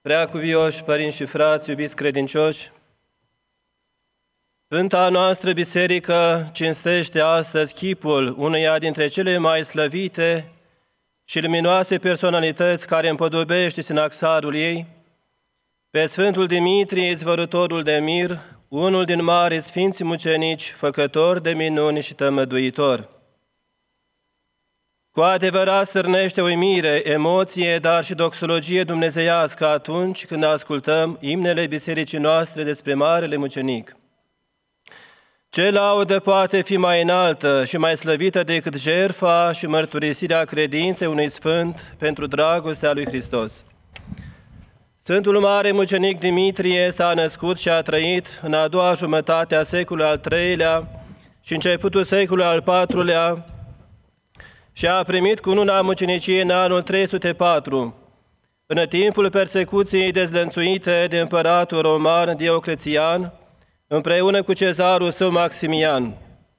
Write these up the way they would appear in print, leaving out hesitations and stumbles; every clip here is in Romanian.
Preacuvioși părinți și frați, iubiți credincioși, Sfânta noastră biserică cinstește astăzi chipul uneia dintre cele mai slăvite și luminoase personalități care împodobește sinaxarul ei, pe Sfântul Dimitrie, izvărătorul de mir, unul din mari sfinți mucenici, făcător de minuni și tămăduitor. Cu adevărat stârnește uimire, emoție, dar și doxologie dumnezeiască atunci când ascultăm imnele bisericii noastre despre Marele Mucenic. Ce laudă poate fi mai înaltă și mai slăvită decât jertfa și mărturisirea credinței unui sfânt pentru dragostea lui Hristos? Sfântul Mare Mucenic Dimitrie s-a născut și a trăit în a doua jumătate a secolului al III-lea și începutul secolului al IV-lea și a primit cununa muceniciei în anul 304, în timpul persecuției dezlănțuite de împăratul roman Dioclețian, împreună cu cezarul său Maximian.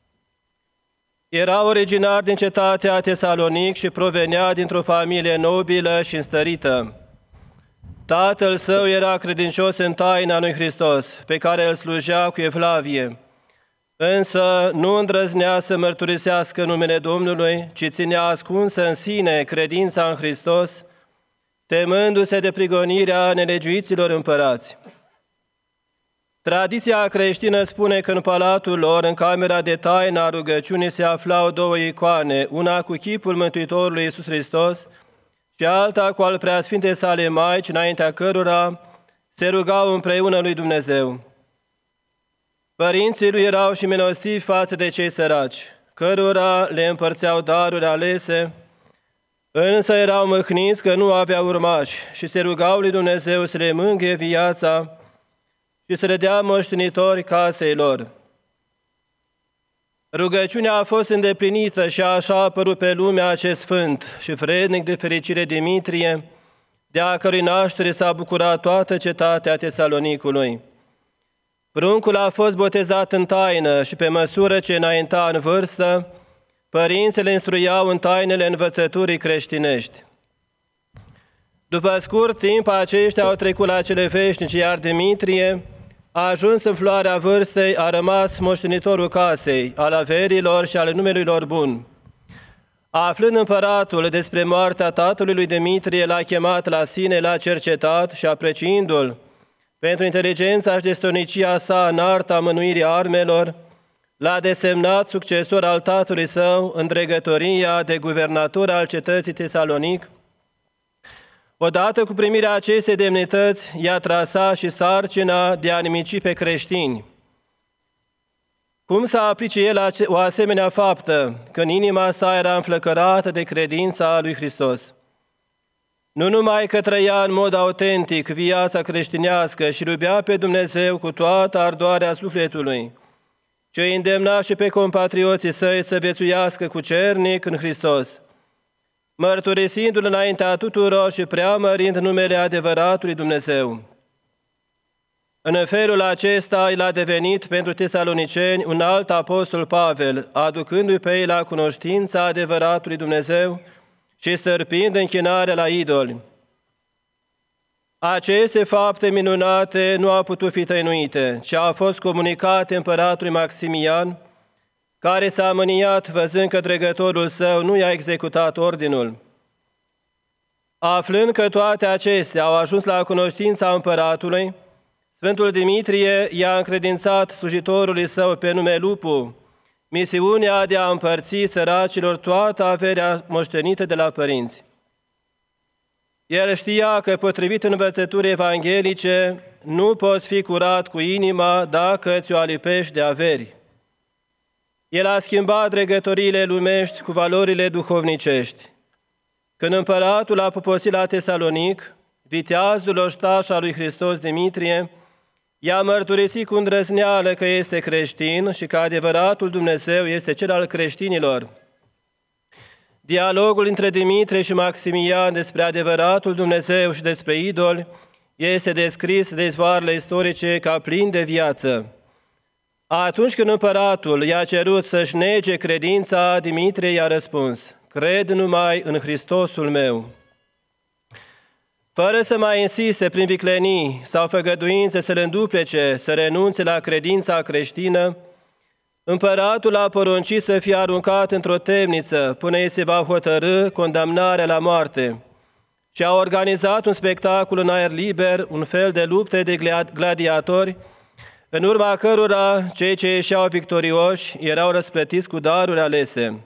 Era originar din cetatea Tesalonic și provenea dintr-o familie nobilă și înstărită. Tatăl său era credincios în taina lui Hristos, pe care îl slujea cu evlavie, însă nu îndrăznea să mărturisească numele Domnului, ci ținea ascunsă în sine credința în Hristos, temându-se de prigonirea nelegiuiților împărați. Tradiția creștină spune că în palatul lor, în camera de taină a rugăciunii, se aflau două icoane, una cu chipul Mântuitorului Iisus Hristos și alta cu al preasfintei sale Maici, înaintea cărora se rugau împreună lui Dumnezeu. Părinții lui erau și milostivi față de cei săraci, cărora le împărțeau daruri alese, însă erau mâhniți că nu aveau urmași și se rugau lui Dumnezeu să le mângâie viața și să le dea moștenitori casei lor. Rugăciunea a fost îndeplinită și așa a apărut pe lume acest sfânt și vrednic de fericire Dimitrie, de a cărui naștere s-a bucurat toată cetatea Tesalonicului. Pruncul a fost botezat în taină și pe măsură ce înainta în vârstă, părinții le instruiau în tainele învățăturii creștinești. După scurt timp, aceștia au trecut la cele veșnice, iar Dimitrie a ajuns în floarea vârstei, a rămas moștenitorul casei, al averilor și al numelui lor bun. Aflând împăratul despre moartea tatălui lui Dimitrie, l-a chemat la sine, l-a cercetat și, apreciindu-l pentru inteligența și destornicia sa în arta mânuirii armelor, l-a desemnat succesor al tatălui său în dregătoria de guvernator al cetății Tesalonic. Odată cu primirea acestei demnități, i-a trasat și sarcina de a nimici pe creștini. Cum să aplice el o asemenea faptă, când inima sa era înflăcărată de credința lui Hristos? Nu numai că trăia în mod autentic viața creștinească și iubea pe Dumnezeu cu toată ardoarea sufletului, ci îi îndemna și pe compatrioții săi să viețuiască cucernic în Hristos, mărturisindu-L înaintea tuturor și preamărind numele adevăratului Dumnezeu. În felul acesta el a devenit pentru tesaloniceni un alt apostol Pavel, aducându-i pe ei la cunoștința adevăratului Dumnezeu și stârpind închinarea la idoli. Aceste fapte minunate nu au putut fi tăinuite, ci au fost comunicate împăratului Maximian, care s-a mâniat văzând că dregătorul său nu i-a executat ordinul. Aflând că toate acestea au ajuns la cunoștința împăratului, Sfântul Dimitrie i-a încredințat slujitorului său pe nume Lupu misiunea de a împărți săracilor toată averea moștenită de la părinți. El știa că, potrivit învățăturii evanghelice, nu poți fi curat cu inima dacă ți-o alipești de averi. El a schimbat dregătoriile lumești cu valorile duhovnicești. Când împăratul a poposit la Tesalonic, viteazul oștaș al lui Hristos Dimitrie i-a mărturisit cu îndrăzneală că este creștin și că adevăratul Dumnezeu este cel al creștinilor. Dialogul între Dimitrie și Maximian despre adevăratul Dumnezeu și despre idoli este descris de izvoarele istorice ca plin de viață. Atunci când împăratul i-a cerut să-și nege credința, Dimitrie i-a răspuns: cred numai în Hristosul meu. Fără să mai insiste prin viclenii sau făgăduințe să le înduplece, să renunțe la credința creștină, împăratul a poruncit să fie aruncat într-o temniță până îi se va hotărî condamnarea la moarte și a organizat un spectacol în aer liber, un fel de lupte de gladiatori, în urma cărora cei ce ieșeau victorioși erau răsplătiți cu daruri alese.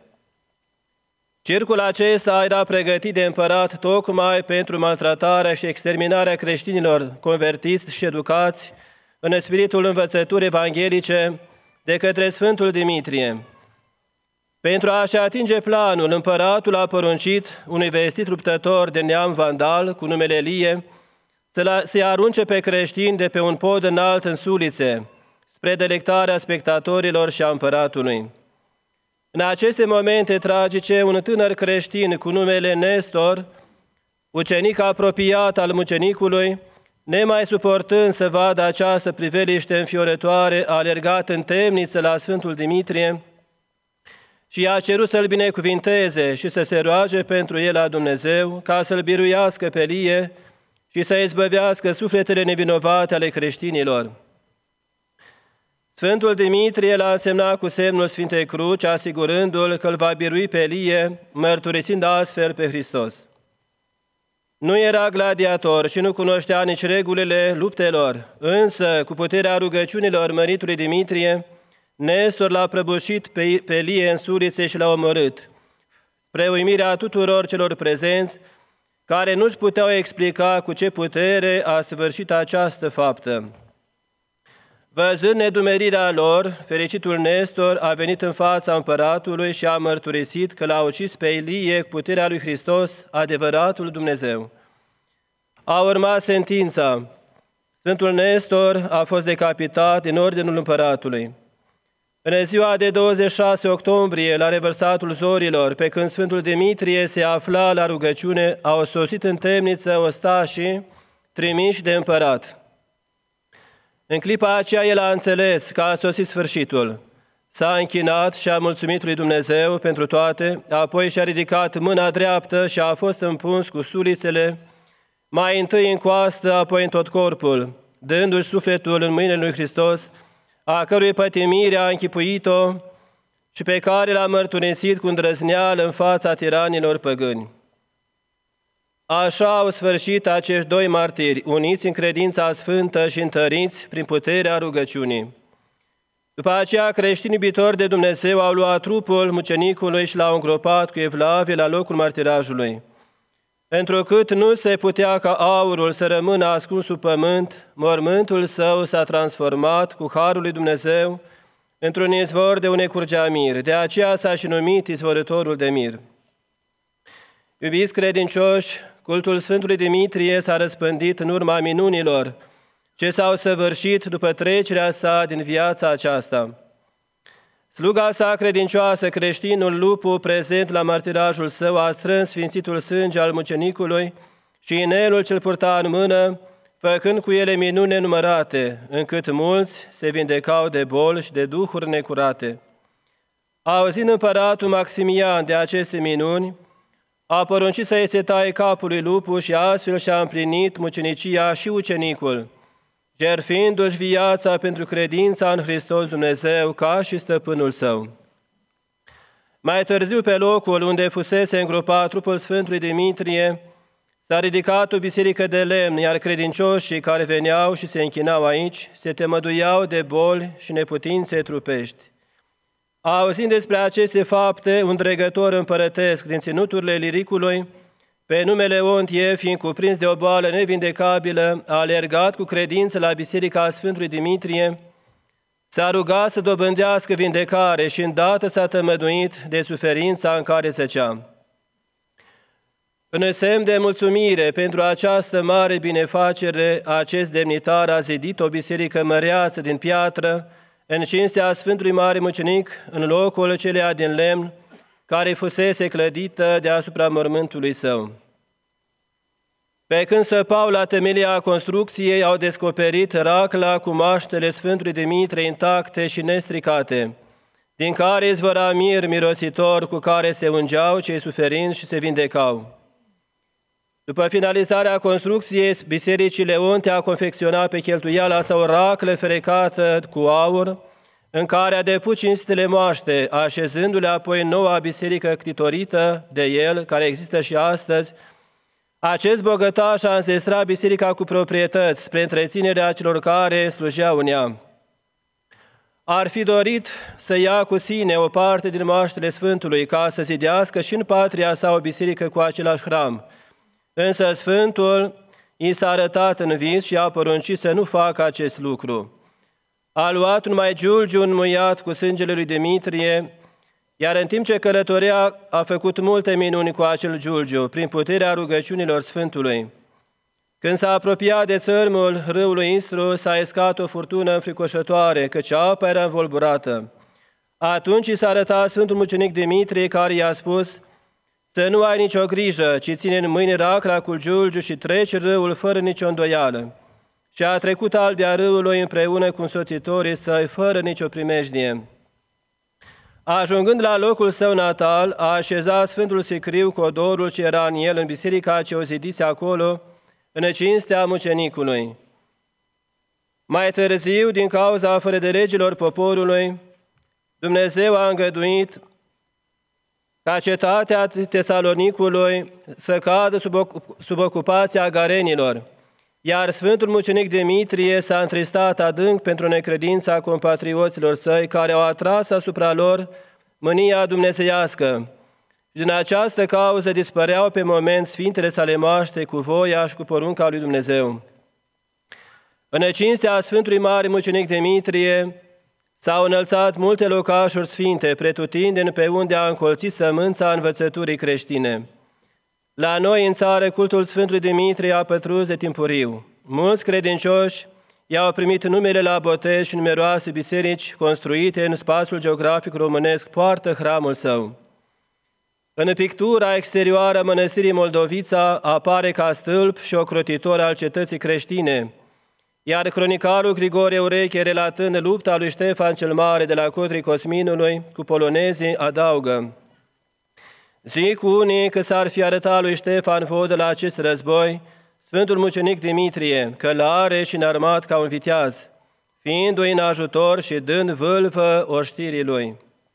Circul acesta era pregătit de împărat tocmai pentru maltratarea și exterminarea creștinilor convertiți și educați în spiritul învățăturii evanghelice de către Sfântul Dimitrie. Pentru a-și atinge planul, împăratul a poruncit unui vestit luptător de neam vandal cu numele Elie să-i arunce pe creștini de pe un pod înalt în sulițe, spre delectarea spectatorilor și a împăratului. În aceste momente tragice, un tânăr creștin cu numele Nestor, ucenic apropiat al mucenicului, nemai suportând să vadă această priveliște înfiorătoare, a alergat în temniță la Sfântul Dimitrie și i-a cerut să-l binecuvinteze și să se roage pentru el la Dumnezeu, ca să-l biruiască pe Elie și să izbăvească sufletele nevinovate ale creștinilor. Sfântul Dimitrie l-a însemnat cu semnul Sfintei Cruci, asigurându-l că îl va birui pe Elie, mărturisind astfel pe Hristos. Nu era gladiator și nu cunoștea nici regulile luptelor, însă, cu puterea rugăciunilor măritului Dimitrie, Nestor l-a prăbușit pe Elie în sulițe și l-a omorât, spre uimirea tuturor celor prezenți, care nu-și puteau explica cu ce putere a săvârșit această faptă. Văzând nedumerirea lor, fericitul Nestor a venit în fața împăratului și a mărturisit că l-a ucis pe Elie cu puterea lui Hristos, adevăratul Dumnezeu. A urmat sentința. Sfântul Nestor a fost decapitat în ordinul împăratului. În ziua de 26 octombrie, la revărsatul zorilor, pe când Sfântul Dimitrie se afla la rugăciune, au sosit în temniță ostașii trimiși de împărat. În clipa aceea el a înțeles că a sosit sfârșitul. S-a închinat și a mulțumit lui Dumnezeu pentru toate, apoi și-a ridicat mâna dreaptă și a fost împuns cu sulițele, mai întâi în coastă, apoi în tot corpul, dându-și sufletul în mâinile lui Hristos, a cărui pătimire a închipuit-o și pe care l-a mărturisit cu îndrăzneală în fața tiranilor păgâni. Așa au sfârșit acești doi martiri, uniți în credința sfântă și întăriți prin puterea rugăciunii. După aceea, creștini iubitori de Dumnezeu au luat trupul mucenicului și l-au îngropat cu evlavie la locul martirajului. Întrucât nu se putea ca aurul să rămână ascuns sub pământ, mormântul său s-a transformat cu harul lui Dumnezeu într-un izvor de unde curgea mir. De aceea s-a și numit izvorătorul de mir. Iubiți credincioși, cultul Sfântului Dimitrie s-a răspândit în urma minunilor ce s-au săvârșit după trecerea sa din viața aceasta. Sluga sa credincioasă, creștinul Lupu, prezent la martirajul său, a strâns sfințitul sânge al mucenicului și inelul ce-l purta în mână, făcând cu ele minuni nenumărate, încât mulți se vindecau de boli și de duhuri necurate. Auzind împăratul Maximian de aceste minuni, a poruncit să-i se taie capul lui Lupu și astfel și-a împlinit mucenicia și ucenicul, jertfindu-și viața pentru credința în Hristos Dumnezeu ca și stăpânul său. Mai târziu, pe locul unde fusese îngropat trupul Sfântului Dimitrie, s-a ridicat o biserică de lemn, iar credincioșii care veneau și se închinau aici se temăduiau de boli și neputințe trupești. Auzind despre aceste fapte, un dregător împărătesc din ținuturile Liricului, pe numele Ontie, fiind cuprins de o boală nevindecabilă, a alergat cu credință la biserica Sfântului Dimitrie, s-a rugat să dobândească vindecare și îndată s-a tămăduit de suferința în care zăcea. În semn de mulțumire pentru această mare binefacere, acest demnitar a zidit o biserică măreață din piatră, în cinstea Sfântului Mare Mucenic, în locul celea din lemn, care fusese clădită deasupra mormântului său. Pe când săpau la temelia construcției, au descoperit racla cu maștele Sfântului Dimitrie intacte și nestricate, din care izvora mir mirositor cu care se ungeau cei suferinți și se vindecau. După finalizarea construcției, Bisericii Leonte a confecționat pe cheltuiala sa o raclă ferecată cu aur, în care a depus cinstele moaște, așezându-le apoi în noua biserică ctitorită de el, care există și astăzi. Acest bogătaș a înzestrat biserica cu proprietăți spre întreținerea celor care slujeau în ea. Ar fi dorit să ia cu sine o parte din moaștele Sfântului ca să zidească și în patria sa o biserică cu același hram. Însă Sfântul i s-a arătat în vis și a poruncit să nu facă acest lucru. A luat numai giulgiul înmuiat cu sângele lui Dimitrie, iar în timp ce călătorea a făcut multe minuni cu acel giulgiu, prin puterea rugăciunilor Sfântului. Când s-a apropiat de țărmul râului Istru, s-a escat o furtună înfricoșătoare, căci apa era învolburată. Atunci i s-a arătat Sfântul Mucenic Dimitrie, care i-a spus: să nu ai nicio grijă, ci ține în mâini racla cu giulgiu și treci râul fără nicio îndoială. Și a trecut albia râului împreună cu însoțitorii săi, fără nicio primejdie. Ajungând la locul său natal, a așezat Sfântul Sicriu codorul ce era în el în biserica ce o zidise acolo, în cinstea mucenicului. Mai târziu, din cauza fără de legilor poporului, Dumnezeu a îngăduit ca cetatea Tesalonicului să cadă sub ocupația garenilor, iar Sfântul Mucenic Dimitrie s-a întristat adânc pentru necredința compatrioților săi, care au atras asupra lor mânia dumnezeiască. Din această cauză dispăreau pe moment sfintele sale moaște cu voia și cu porunca lui Dumnezeu. În cinstea Sfântului Mare Mucenic Dimitrie s-au înălțat multe locașuri sfinte, pretutindeni pe unde a încolțit sămânța învățăturii creștine. La noi în țară, cultul Sfântului Dimitrie a pătrus de timpuriu. Mulți credincioși i-au primit numele la botez și numeroase biserici construite în spațiul geografic românesc poartă hramul său. În pictura exterioară a mănăstirii Moldovița apare ca stâlp și ocrotitor al cetății creștine, iar cronicarul Grigore Ureche, relatând lupta lui Ștefan cel Mare de la Codrii Cosminului cu polonezii, adaugă: zic unii că s-ar fi arătat lui Ștefan vodă la acest război Sfântul Mucenic Dimitrie, călare și înarmat ca un viteaz, fiindu-i în ajutor și dând vâlvă oștirii lui.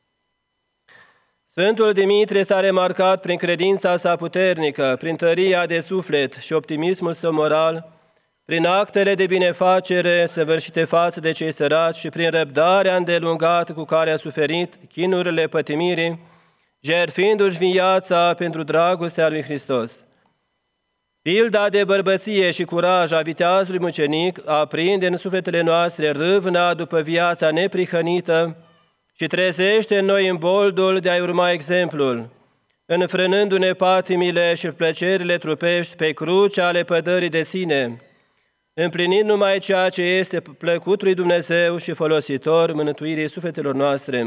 Sfântul Dimitrie s-a remarcat prin credința sa puternică, prin tăria de suflet și optimismul său moral, prin actele de binefacere săvârșite față de cei săraci și prin răbdarea îndelungată cu care a suferit chinurile pătimirii, jertfindu-și viața pentru dragostea lui Hristos. Pilda de bărbăție și curaj a viteazului mucenic aprinde în sufletele noastre râvna după viața neprihănită și trezește în noi imboldul de a urma exemplul, înfrânându-ne patimile și plăcerile trupești pe crucea ale pădării de sine, împlinind numai ceea ce este plăcut lui Dumnezeu și folositor mântuirii sufletelor noastre.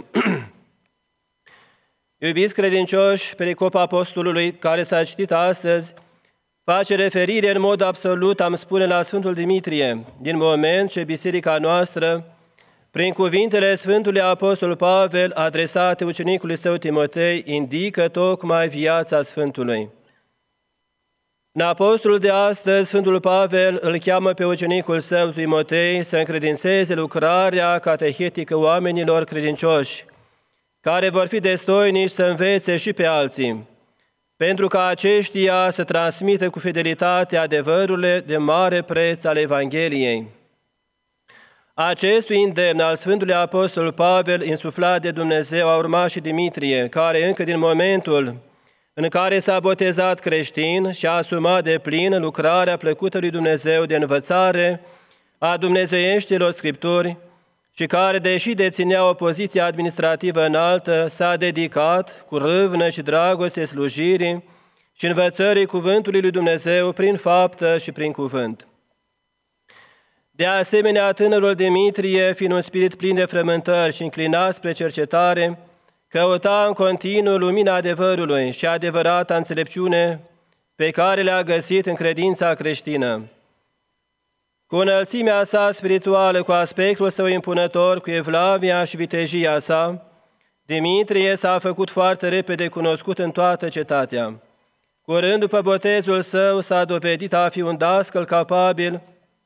Iubiți credincioși, pericopa apostolului care s-a citit astăzi face referire în mod absolut, am spune, la Sfântul Dimitrie, din moment ce biserica noastră, prin cuvintele Sfântului Apostol Pavel adresate ucenicului său Timotei, indică tocmai viața Sfântului. În apostolul de astăzi, Sfântul Pavel îl cheamă pe ucenicul său Timotei să încredințeze lucrarea catehetică oamenilor credincioși, care vor fi destoinici să învețe și pe alții, pentru ca aceștia să transmită cu fidelitate adevărurile de mare preț ale Evangheliei. Acestui îndemn al Sfântului Apostol Pavel, insuflat de Dumnezeu, a urmat și Dimitrie, care încă din momentul în care s-a botezat creștin și a asumat de plin lucrarea plăcută lui Dumnezeu de învățare a dumnezeieștilor Scripturi și care, deși deținea o poziție administrativă înaltă, s-a dedicat cu râvnă și dragoste slujirii și învățării cuvântului lui Dumnezeu prin faptă și prin cuvânt. De asemenea, tânărul Dimitrie, fiind un spirit plin de frământări și înclinat spre cercetare, căuta în continuu lumina adevărului și adevărata înțelepciune pe care le-a găsit în credința creștină. Cu înălțimea sa spirituală, cu aspectul său impunător, cu evlavia și vitejia sa, Dimitrie s-a făcut foarte repede cunoscut în toată cetatea. Curând după botezul său s-a dovedit a fi un dascăl capabil,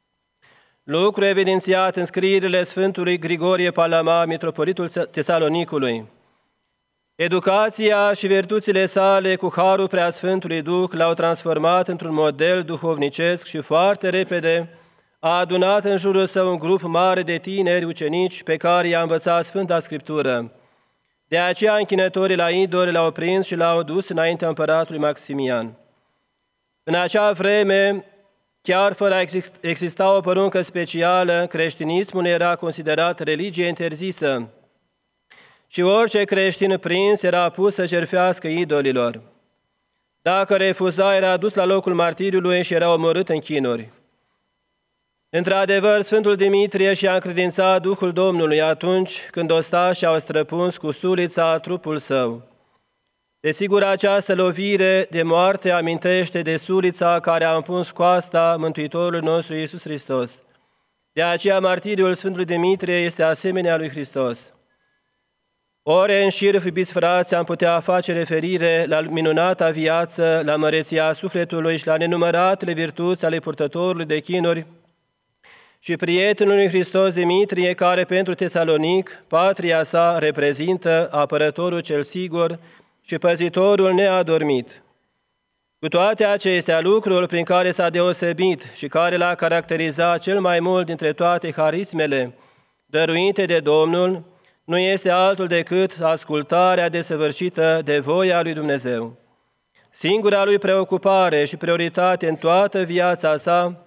lucru evidențiat în scrierile Sfântului Grigorie Palama, mitropolitul Tesalonicului. Educația și virtuțile sale cu harul Preasfântului Duh l-au transformat într-un model duhovnicesc și foarte repede a adunat în jurul său un grup mare de tineri ucenici pe care i-a învățat Sfânta Scriptură. De aceea închinătorii la idoli l-au prins și l-au dus înaintea împăratului Maximian. În acea vreme, chiar fără a exista o poruncă specială, creștinismul era considerat religie interzisă și orice creștin prins era pus să jertfească idolilor. Dacă refuza, era dus la locul martiriului și era omorât în chinuri. Într-adevăr, Sfântul Dimitrie și-a încredințat Duhul Domnului atunci când ostașii au străpuns cu sulița trupul său. Desigur, această lovire de moarte amintește de sulița care a împuns coasta Mântuitorului nostru Iisus Hristos. De aceea, martiriul Sfântului Dimitrie este asemenea lui Hristos. Ore în șir, iubiți frați, am putea face referire la minunata viață, la măreția sufletului și la nenumăratele virtuți ale purtătorului de chinuri și prietenul lui Hristos Dimitrie, care pentru Tesalonic, patria sa, reprezintă apărătorul cel sigur și păzitorul neadormit. Cu toate acestea, lucrul prin care s-a deosebit și care l-a caracterizat cel mai mult dintre toate harismele dăruite de Domnul, nu este altul decât ascultarea desăvârșită de voia lui Dumnezeu. Singura lui preocupare și prioritate în toată viața sa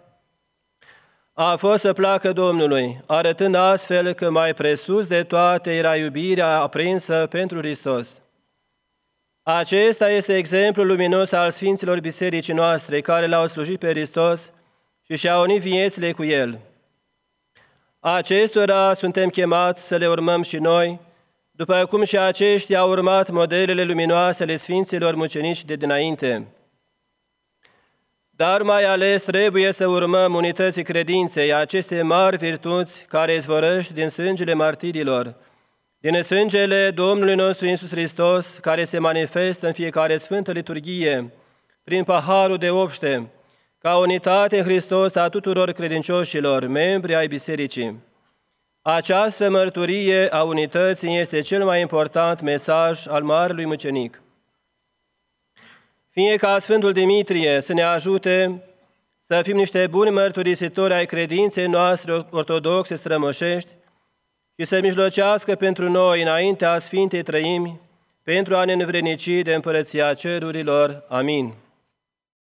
a fost să placă Domnului, arătând astfel că mai presus de toate era iubirea aprinsă pentru Hristos. Acesta este exemplul luminos al Sfinților Bisericii noastre, care l-au slujit pe Hristos și și-au unit viețile cu El. Acestora suntem chemați să le urmăm și noi, după cum și aceștia au urmat modelele luminoase ale Sfinților mucenici de dinainte. Dar mai ales trebuie să urmăm unității credinței, aceste mari virtuți care izvorăște din sângele martirilor, din sângele Domnului nostru Iisus Hristos, care se manifestă în fiecare Sfântă Liturghie, prin paharul de obște, ca unitate în Hristos a tuturor credincioșilor, membri ai Bisericii. Această mărturie a unității este cel mai important mesaj al Marelui Mucenic. Fie ca Sfântul Dimitrie să ne ajute să fim niște buni mărturisitori ai credinței noastre ortodoxe strămoșești și să mijlocească pentru noi înaintea Sfintei Trăimi pentru a ne învrednici de împărăția cerurilor. Amin.